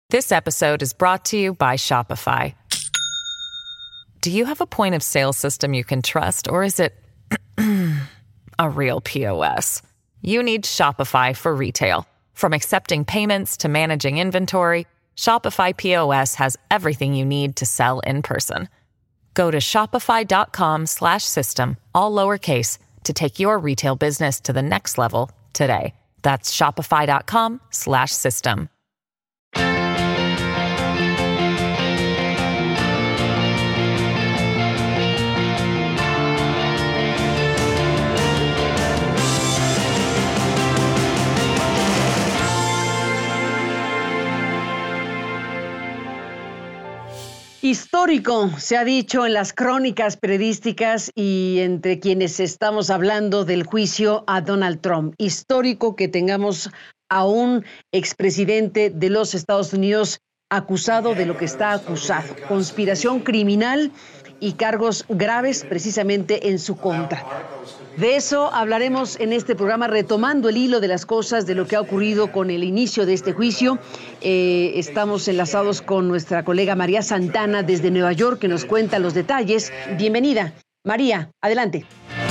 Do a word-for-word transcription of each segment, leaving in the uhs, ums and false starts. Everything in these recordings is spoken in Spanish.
This episode is brought to you by Shopify. Do you have a point of sale system you can trust, or is it a real P O S? You need Shopify for retail. From accepting payments to managing inventory, Shopify P O S has everything you need to sell in person. Go to shopify.com slash system, all lowercase, to take your retail business to the next level today. That's shopify.com slash system. Histórico, se ha dicho en las crónicas periodísticas y entre quienes estamos hablando del juicio a Donald Trump. Histórico que tengamos a un expresidente de los Estados Unidos acusado de lo que está acusado. Conspiración criminal y cargos graves precisamente en su contra. De eso hablaremos en este programa, retomando el hilo de las cosas, de lo que ha ocurrido con el inicio de este juicio. Eh, estamos enlazados con nuestra colega María Santana desde Nueva York, que nos cuenta los detalles. Bienvenida, María, adelante.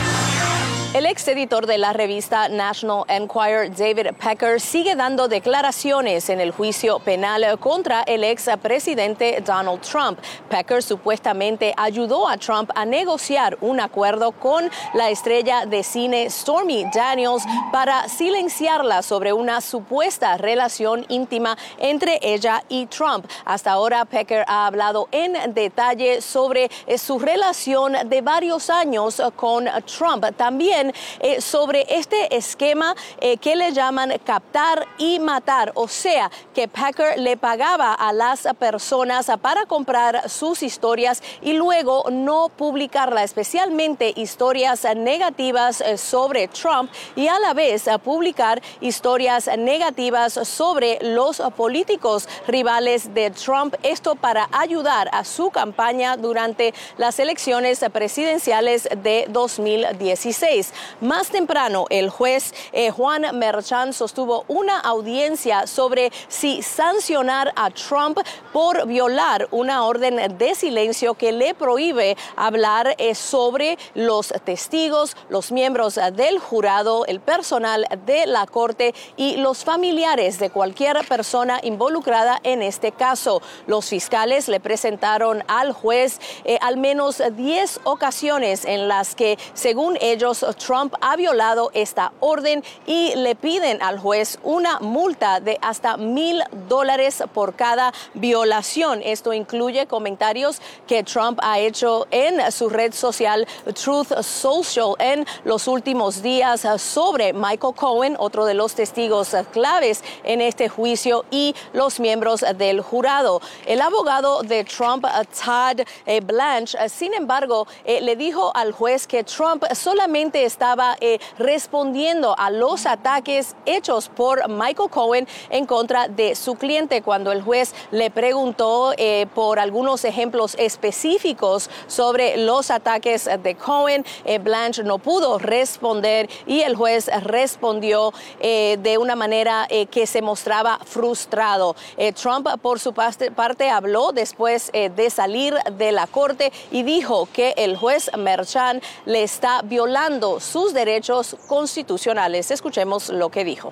El ex editor de la revista National Enquirer, David Pecker, sigue dando declaraciones en el juicio penal contra el ex presidente Donald Trump. Pecker supuestamente ayudó a Trump a negociar un acuerdo con la estrella de cine Stormy Daniels para silenciarla sobre una supuesta relación íntima entre ella y Trump. Hasta ahora, Pecker ha hablado en detalle sobre su relación de varios años con Trump. También Eh, sobre este esquema eh, que le llaman captar y matar, o sea, que Pecker le pagaba a las personas para comprar sus historias y luego no publicarla, especialmente historias negativas sobre Trump, y a la vez publicar historias negativas sobre los políticos rivales de Trump, esto para ayudar a su campaña durante las elecciones presidenciales de dos mil dieciséis. Más temprano, el juez eh, Juan Merchan sostuvo una audiencia sobre si sancionar a Trump por violar una orden de silencio que le prohíbe hablar eh, sobre los testigos, los miembros del jurado, el personal de la corte y los familiares de cualquier persona involucrada en este caso. Los fiscales le presentaron al juez eh, al menos diez ocasiones en las que, según ellos, Trump ha violado esta orden y le piden al juez una multa de hasta mil dólares por cada violación. Esto incluye comentarios que Trump ha hecho en su red social Truth Social en los últimos días sobre Michael Cohen, otro de los testigos claves en este juicio, y los miembros del jurado. El abogado de Trump, Todd Blanche, sin embargo, le dijo al juez que Trump solamente estaba eh, respondiendo a los ataques hechos por Michael Cohen en contra de su cliente. Cuando el juez le preguntó eh, por algunos ejemplos específicos sobre los ataques de Cohen, eh, Blanche no pudo responder y el juez respondió eh, de una manera eh, que se mostraba frustrado. Eh, Trump, por su parte, parte habló después eh, de salir de la corte y dijo que el juez Merchan le está violando sus derechos constitucionales. Escuchemos lo que dijo.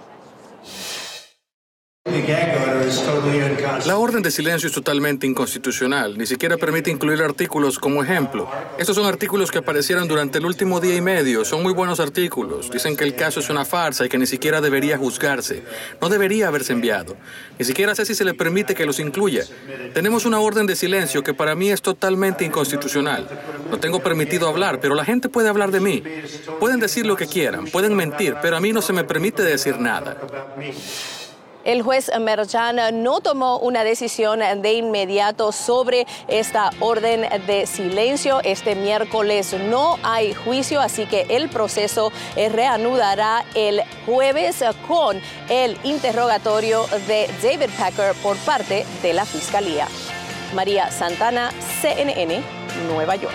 La orden de silencio es totalmente inconstitucional. Ni siquiera permite incluir artículos como ejemplo. Estos son artículos que aparecieron durante el último día y medio. Son muy buenos artículos. Dicen que el caso es una farsa y que ni siquiera debería juzgarse. No debería haberse enviado. Ni siquiera sé si se le permite que los incluya. Tenemos una orden de silencio que para mí es totalmente inconstitucional. No tengo permitido hablar, pero la gente puede hablar de mí. Pueden decir lo que quieran, pueden mentir, pero a mí no se me permite decir nada. El juez Merchan no tomó una decisión de inmediato sobre esta orden de silencio. Este miércoles no hay juicio, así que el proceso reanudará el jueves con el interrogatorio de David Pecker por parte de la Fiscalía. María Santana, C N N, Nueva York.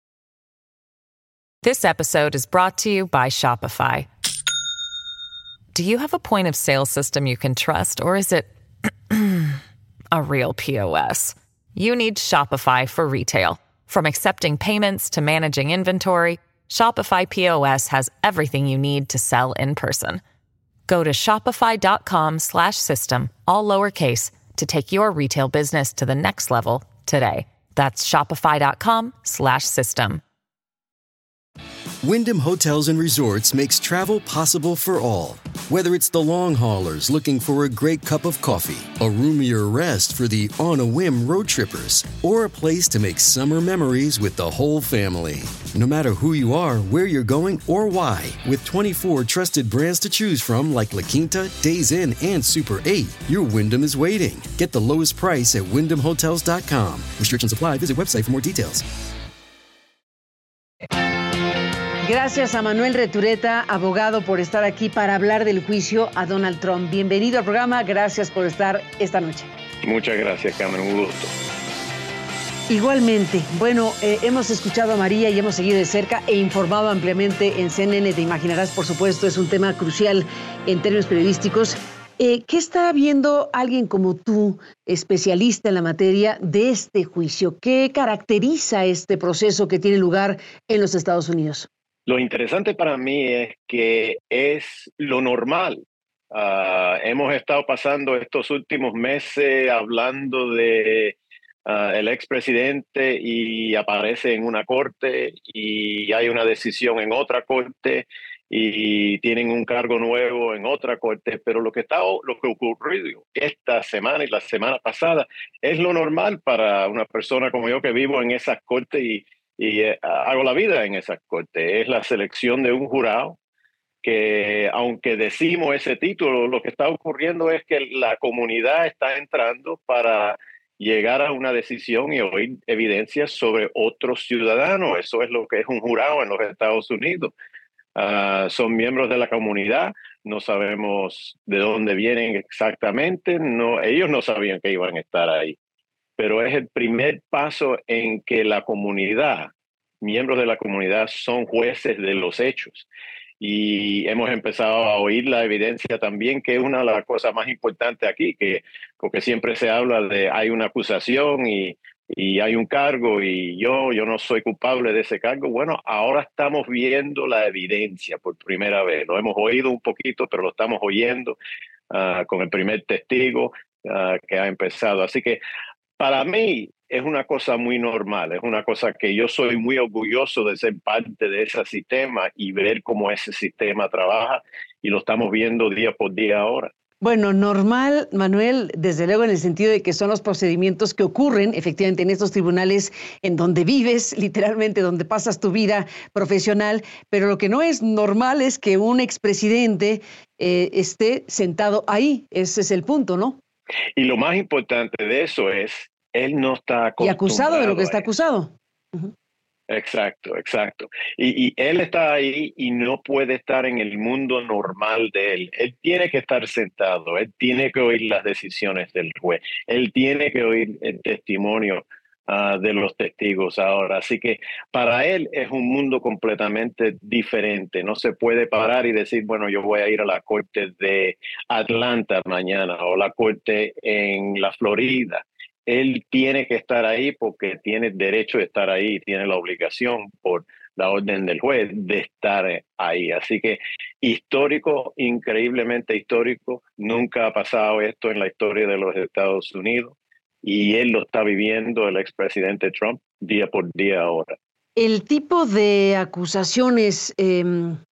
This episode is brought to you by Shopify. Do you have a point of sale system you can trust, or is it a real P O S? You need Shopify for retail. From accepting payments to managing inventory, Shopify P O S has everything you need to sell in person. Go to shopify.com slash system, all lowercase, to take your retail business to the next level today. That's shopify.com slash system. Wyndham Hotels and Resorts makes travel possible for all. Whether it's the long haulers looking for a great cup of coffee, a roomier rest for the on-a-whim road trippers, or a place to make summer memories with the whole family. No matter who you are, where you're going, or why, with twenty-four trusted brands to choose from like La Quinta, Days Inn, and Super eight, your Wyndham is waiting. Get the lowest price at wyndham hotels dot com. Restrictions apply. Visit website for more details. Gracias a Manuel Retureta, abogado, por estar aquí para hablar del juicio a Donald Trump. Bienvenido al programa, gracias por estar esta noche. Muchas gracias, Carmen, un gusto. Igualmente, bueno, eh, hemos escuchado a María y hemos seguido de cerca e informado ampliamente en C N N, te imaginarás, por supuesto, es un tema crucial en términos periodísticos. Eh, ¿Qué está viendo alguien como tú, especialista en la materia, de este juicio? ¿Qué caracteriza este proceso que tiene lugar en los Estados Unidos? Lo interesante para mí es que es lo normal. Uh, hemos estado pasando estos últimos meses hablando de uh, el expresidente y aparece en una corte y hay una decisión en otra corte y tienen un cargo nuevo en otra corte, pero lo que está, lo que ocurrió esta semana y la semana pasada es lo normal para una persona como yo que vivo en esas cortes y Y eh, hago la vida en esa corte. Es la selección de un jurado que, aunque decimos ese título, lo que está ocurriendo es que la comunidad está entrando para llegar a una decisión y oír evidencias sobre otros ciudadanos. Eso es lo que es un jurado en los Estados Unidos. Uh, son miembros de la comunidad, no sabemos de dónde vienen exactamente, no, ellos no sabían que iban a estar ahí. Pero es el primer paso en que la comunidad, miembros de la comunidad, son jueces de los hechos. Y hemos empezado a oír la evidencia también, que es una de las cosas más importantes aquí, que, porque siempre se habla de hay una acusación y, y hay un cargo y yo, yo no soy culpable de ese cargo. Bueno, ahora estamos viendo la evidencia por primera vez. Lo hemos oído un poquito, pero lo estamos oyendo uh, con el primer testigo uh, que ha empezado. Así que para mí es una cosa muy normal, es una cosa que yo soy muy orgulloso de ser parte de ese sistema y ver cómo ese sistema trabaja y lo estamos viendo día por día ahora. Bueno, normal, Manuel, desde luego en el sentido de que son los procedimientos que ocurren efectivamente en estos tribunales en donde vives, literalmente donde pasas tu vida profesional, pero lo que no es normal es que un expresidente eh, esté sentado ahí, ese es el punto, ¿no? Y lo más importante de eso es, él no está acostumbrado. Y acusado de lo que está acusado. Uh-huh. Exacto, exacto. Y, y él está ahí y no puede estar en el mundo normal de él. Él tiene que estar sentado, él tiene que oír las decisiones del juez, él tiene que oír el testimonio uh, de los testigos ahora. Así que para él es un mundo completamente diferente. No se puede parar y decir, bueno, yo voy a ir a la corte de Atlanta mañana o la corte en la Florida. Él tiene que estar ahí porque tiene el derecho de estar ahí, tiene la obligación por la orden del juez de estar ahí. Así que histórico, increíblemente histórico. Nunca ha pasado esto en la historia de los Estados Unidos y él lo está viviendo, el expresidente Trump, día por día ahora. El tipo de acusaciones eh,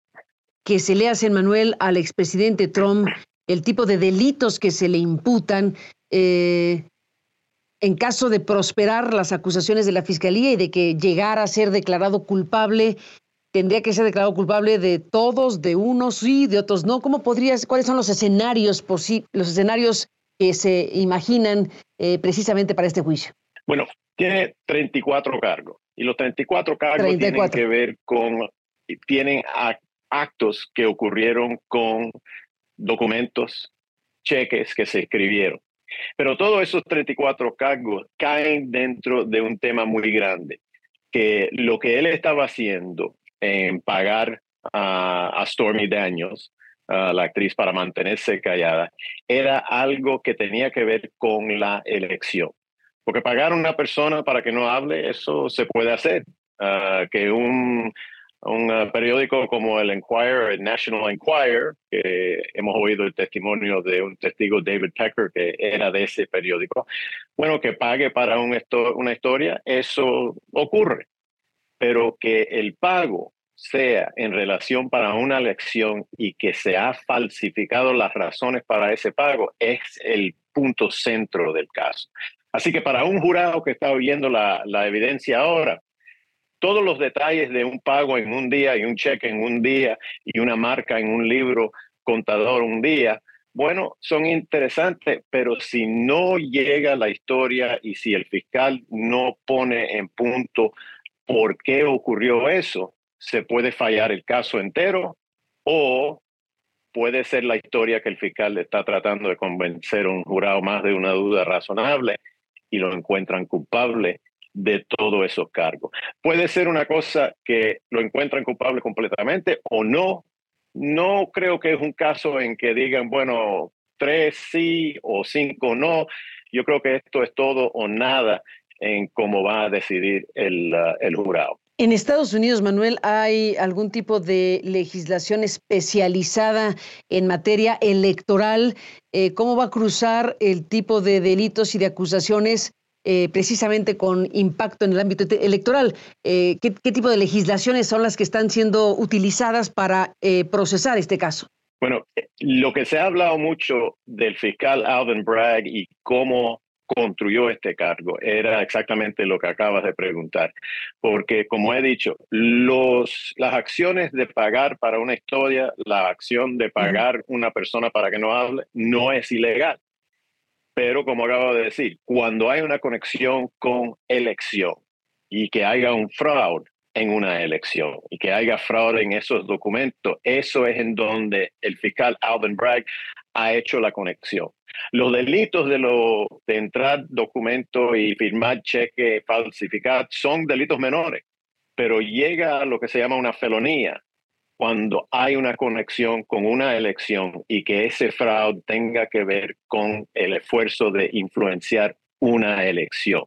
que se le hacen, Manuel, al expresidente Trump, el tipo de delitos que se le imputan, eh, en caso de prosperar las acusaciones de la Fiscalía y de que llegara a ser declarado culpable, ¿tendría que ser declarado culpable de todos, de unos sí, de otros no? ¿Cómo podrías, cuáles son los escenarios posi- los escenarios que se imaginan eh, precisamente para este juicio? Bueno, tiene treinta y cuatro cargos y los treinta y cuatro cargos treinta y cuatro. tienen que ver con, tienen actos que ocurrieron con documentos, cheques que se escribieron. Pero todos esos treinta y cuatro cargos caen dentro de un tema muy grande, que lo que él estaba haciendo en pagar a, a Stormy Daniels uh, la actriz para mantenerse callada, era algo que tenía que ver con la elección. Porque pagar a una persona para que no hable, eso se puede hacer. Uh, que un, un uh, periódico como el Enquirer, el National Enquirer, que hemos oído el testimonio de un testigo, David Pecker, que era de ese periódico, bueno, que pague para un esto, una historia, eso ocurre. Pero que el pago sea en relación para una elección y que se ha falsificado las razones para ese pago es el punto centro del caso. Así que para un jurado que está oyendo la, la evidencia ahora, todos los detalles de un pago en un día y un cheque en un día y una marca en un libro contador un día, bueno, son interesantes, pero si no llega la historia y si el fiscal no pone en punto por qué ocurrió eso, se puede fallar el caso entero o puede ser la historia que el fiscal está tratando de convencer a un jurado más de una duda razonable y lo encuentran culpable de todos esos cargos. Puede ser una cosa que lo encuentran culpable completamente o no. No creo que es un caso en que digan, bueno, tres sí o cinco no. Yo creo que esto es todo o nada en cómo va a decidir el, uh, el jurado. En Estados Unidos, Manuel, ¿hay algún tipo de legislación especializada en materia electoral? Eh, ¿Cómo va a cruzar el tipo de delitos y de acusaciones eh, precisamente con impacto en el ámbito electoral? Eh, ¿qué, ¿Qué tipo de legislaciones son las que están siendo utilizadas para eh, procesar este caso? Bueno, lo que se ha hablado mucho del fiscal Alvin Bragg y cómo construyó este cargo era exactamente lo que acabas de preguntar, porque como he dicho, los, las acciones de pagar para una historia, la acción de pagar una persona para que no hable, no es ilegal. Pero como acabo de decir, cuando hay una conexión con elección y que haya un fraude en una elección y que haya fraude en esos documentos, eso es en donde el fiscal Alvin Bragg ha hecho la conexión. Los delitos de, lo, de entrar documentos y firmar cheques, falsificar, son delitos menores, pero llega a lo que se llama una felonía cuando hay una conexión con una elección y que ese fraude tenga que ver con el esfuerzo de influenciar una elección.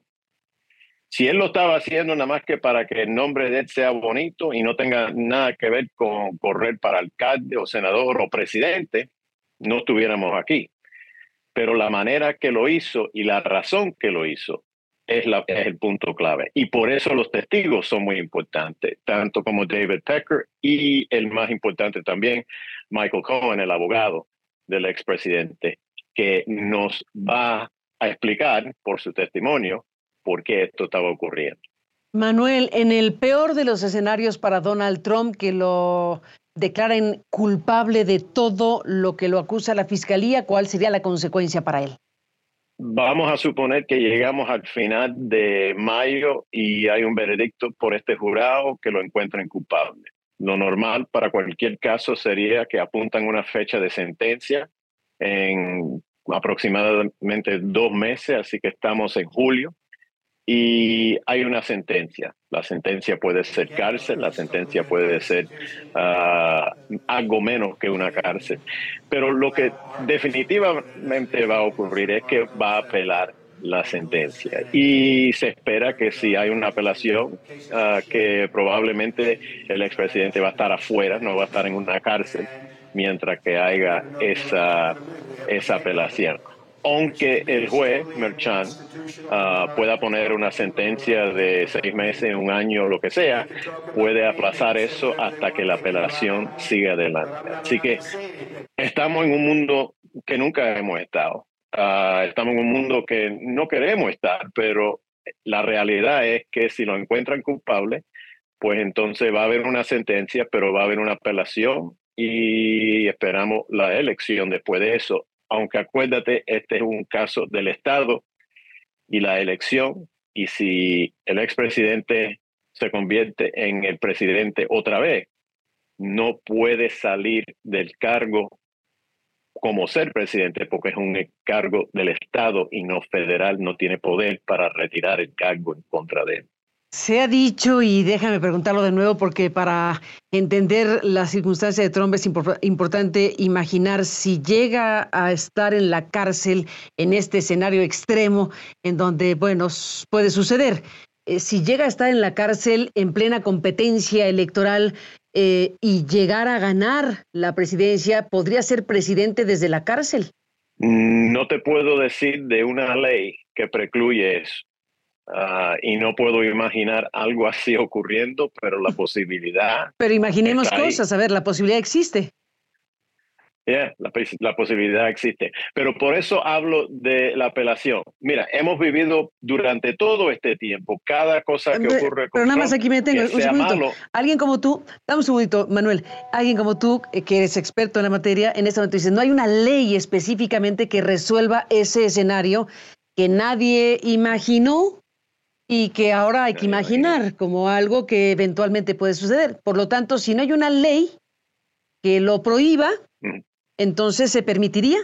Si él lo estaba haciendo nada más que para que el nombre de él sea bonito y no tenga nada que ver con correr para alcalde o senador o presidente, no estuviéramos aquí. Pero la manera que lo hizo y la razón que lo hizo es, la, es el punto clave. Y por eso los testigos son muy importantes, tanto como David Pecker y el más importante también, Michael Cohen, el abogado del expresidente, que nos va a explicar por su testimonio por qué esto estaba ocurriendo. Manuel, en el peor de los escenarios para Donald Trump, que lo declaren culpable de todo lo que lo acusa la fiscalía, ¿cuál sería la consecuencia para él? Vamos a suponer que llegamos al final de mayo y hay un veredicto por este jurado que lo encuentren culpable. Lo normal para cualquier caso sería que apuntan una fecha de sentencia en aproximadamente dos meses, así que estamos en julio. Y hay una sentencia. La sentencia puede ser cárcel, la sentencia puede ser uh, algo menos que una cárcel. Pero lo que definitivamente va a ocurrir es que va a apelar la sentencia. Y se espera que si hay una apelación, uh, que probablemente el expresidente va a estar afuera, no va a estar en una cárcel, mientras que haya esa, esa apelación. Aunque el juez Merchan uh, pueda poner una sentencia de seis meses, un año, lo que sea, puede aplazar eso hasta que la apelación siga adelante. Así que estamos en un mundo que nunca hemos estado. Uh, estamos en un mundo que no queremos estar, pero la realidad es que si lo encuentran culpable, pues entonces va a haber una sentencia, pero va a haber una apelación y esperamos la elección después de eso. Aunque acuérdate, este es un caso del Estado y la elección, y si el expresidente se convierte en el presidente otra vez, no puede salir del cargo como ser presidente porque es un cargo del Estado y no federal, no tiene poder para retirar el cargo en contra de él. Se ha dicho, y déjame preguntarlo de nuevo, porque para entender la circunstancia de Trump es impor- importante imaginar si llega a estar en la cárcel en este escenario extremo en donde, bueno, s- puede suceder. Eh, si llega a estar en la cárcel en plena competencia electoral eh, y llegar a ganar la presidencia, ¿podría ser presidente desde la cárcel? No te puedo decir de una ley que precluye eso. Uh, y no puedo imaginar algo así ocurriendo, pero la posibilidad Pero imaginemos está ahí. cosas, a ver, la posibilidad existe. Yeah, la, la posibilidad existe. Pero por eso hablo de la apelación. Mira, hemos vivido durante todo este tiempo cada cosa que ocurre Pero con nada más Trump, aquí me detengo, que un sea segundito. malo. Alguien como tú, dame un segundito, Manuel, alguien como tú, eh, que eres experto en la materia, en este momento dices, no hay una ley específicamente que resuelva ese escenario que nadie imaginó y que ahora hay que Nadie imaginar imaginó. como algo que eventualmente puede suceder. Por lo tanto, si no hay una ley que lo prohíba, Mm, entonces se permitiría.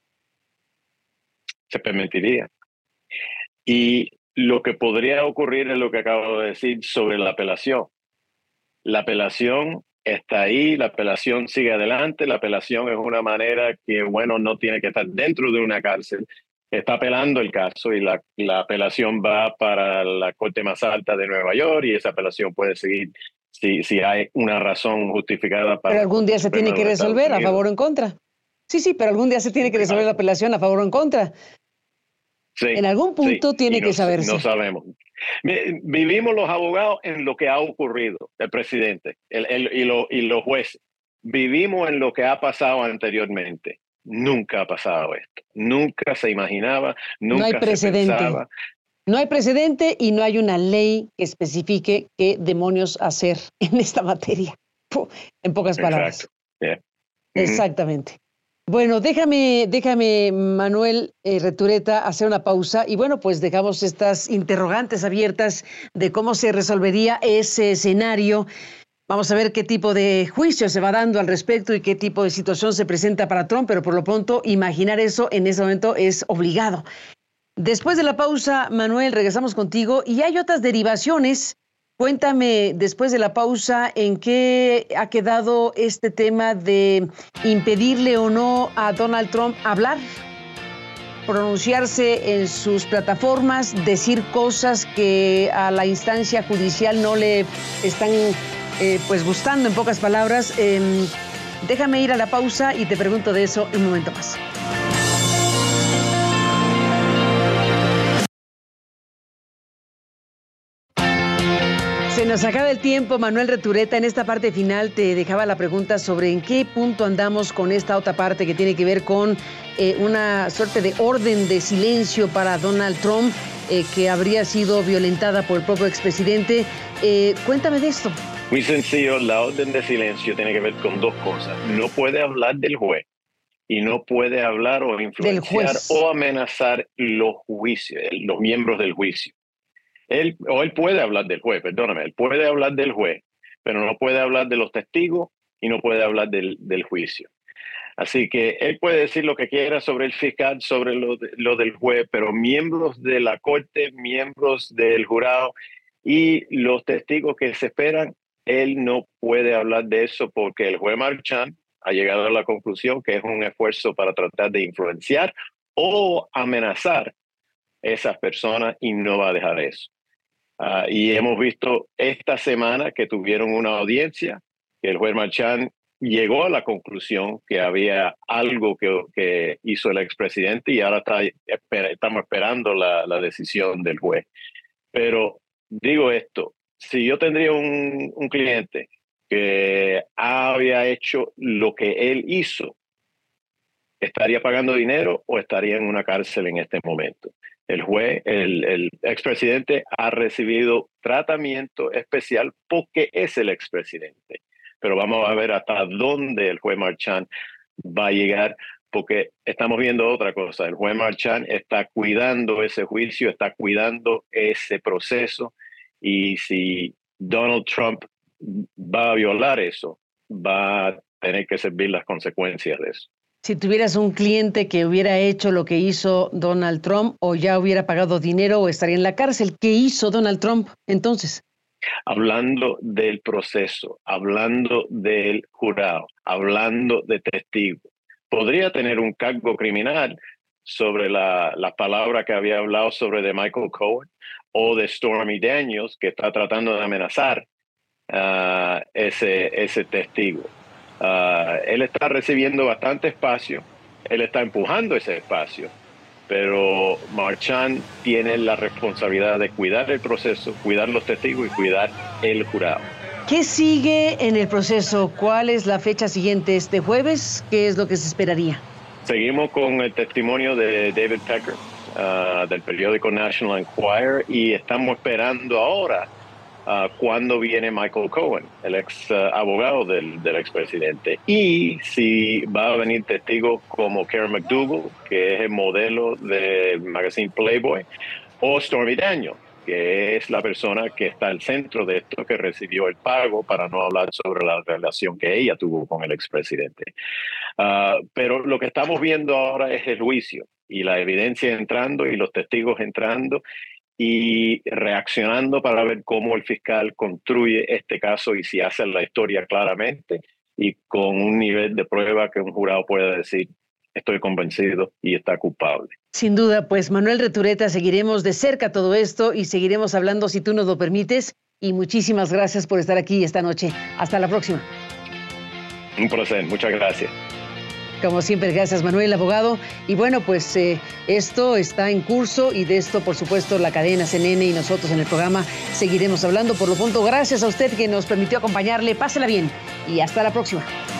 se permitiría. Y lo que podría ocurrir es lo que acabo de decir sobre la apelación. La apelación está ahí, la apelación sigue adelante, la apelación es una manera que, bueno, no tiene que estar dentro de una cárcel, está apelando el caso y la, la apelación va para la Corte más alta de Nueva York y esa apelación puede seguir si, si hay una razón justificada para Pero la algún Corte día se Suprema tiene de que los Estados resolver a Unidos. favor o en contra. Sí, sí, pero algún día se tiene que resolver la apelación a favor o en contra. Sí, En algún sí, punto tiene y no, que saberse. no sabemos. Vivimos los abogados en lo que ha ocurrido, el presidente el, el, y, lo, y los jueces. Vivimos en lo que ha pasado anteriormente. Nunca ha pasado esto. Nunca se imaginaba, No hay nunca se precedente. pensaba. No hay precedente y no hay una ley que especifique qué demonios hacer en esta materia. Puh, en pocas palabras. Exacto. Yeah. Exactamente. Bueno, déjame, déjame, Manuel eh, Retureta, hacer una pausa y bueno, pues dejamos estas interrogantes abiertas de cómo se resolvería ese escenario. Vamos a ver qué tipo de juicio se va dando al respecto y qué tipo de situación se presenta para Trump, pero por lo pronto imaginar eso en ese momento es obligado. Después de la pausa, Manuel, regresamos contigo y hay otras derivaciones. Cuéntame, después de la pausa, en qué ha quedado este tema de impedirle o no a Donald Trump hablar, pronunciarse en sus plataformas, decir cosas que a la instancia judicial no le están eh, pues gustando, en pocas palabras. Eh, déjame ir a la pausa y te pregunto de eso en un momento más. Se nos acaba el tiempo, Manuel Retureta. En esta parte final te dejaba la pregunta sobre en qué punto andamos con esta otra parte que tiene que ver con eh, una suerte de orden de silencio para Donald Trump eh, que habría sido violentada por el propio expresidente. Eh, cuéntame de esto. Muy sencillo, la orden de silencio tiene que ver con dos cosas. No puede hablar del juez y no puede hablar o influenciar o amenazar los juicios, los miembros del juicio. Él, o él puede hablar del juez, perdóname, él puede hablar del juez, pero no puede hablar de los testigos y no puede hablar del, del juicio. Así que él puede decir lo que quiera sobre el fiscal, sobre lo, de, lo del juez, pero miembros de la corte, miembros del jurado y los testigos que se esperan, él no puede hablar de eso porque el juez Marchand ha llegado a la conclusión que es un esfuerzo para tratar de influenciar o amenazar a esas personas y no va a dejar eso. Uh, y hemos visto esta semana que tuvieron una audiencia, que el juez Marchand llegó a la conclusión que había algo que, que hizo el expresidente y ahora está, espera, estamos esperando la, la decisión del juez. Pero digo esto, si yo tendría un, un cliente que había hecho lo que él hizo, ¿estaría pagando dinero o estaría en una cárcel en este momento? El juez, el, el expresidente ha recibido tratamiento especial porque es el expresidente. Pero vamos a ver hasta dónde el juez Marchand va a llegar, porque estamos viendo otra cosa. El juez Marchand está cuidando ese juicio, está cuidando ese proceso, y si Donald Trump va a violar eso, va a tener que servir las consecuencias de eso. Si tuvieras un cliente que hubiera hecho lo que hizo Donald Trump o ya hubiera pagado dinero o estaría en la cárcel, ¿qué hizo Donald Trump entonces? Hablando del proceso, hablando del jurado, hablando de testigos, podría tener un cargo criminal sobre la, la palabra que había hablado sobre de Michael Cohen o de Stormy Daniels, que está tratando de amenazar uh, ese, ese testigo. Uh, él está recibiendo bastante espacio, él está empujando ese espacio, pero Marchand tiene la responsabilidad de cuidar el proceso, cuidar los testigos y cuidar el jurado. ¿Qué sigue en el proceso? ¿Cuál es la fecha siguiente? ¿Este jueves? ¿Qué es lo que se esperaría? Seguimos con el testimonio de David Pecker, uh, del periódico National Enquirer, y estamos esperando ahora uh, cuándo viene Michael Cohen, el ex uh, abogado del, del expresidente, y si va a venir testigos como Karen McDougal, que es el modelo del magazine Playboy, o Stormy Daniels, que es la persona que está al centro de esto, que recibió el pago, para no hablar sobre la relación que ella tuvo con el expresidente. Uh, pero lo que estamos viendo ahora es el juicio y la evidencia entrando y los testigos entrando y reaccionando para ver cómo el fiscal construye este caso y si hace la historia claramente y con un nivel de prueba que un jurado pueda decir: estoy convencido y está culpable. Sin duda, pues Manuel Retureta, seguiremos de cerca todo esto y seguiremos hablando si tú nos lo permites. Y muchísimas gracias por estar aquí esta noche. Hasta la próxima. Un placer, muchas gracias. Como siempre, gracias Manuel, abogado. Y bueno, pues eh, esto está en curso y de esto, por supuesto, la cadena C N N y nosotros en el programa seguiremos hablando. Por lo pronto, gracias a usted que nos permitió acompañarle. Pásela bien y hasta la próxima.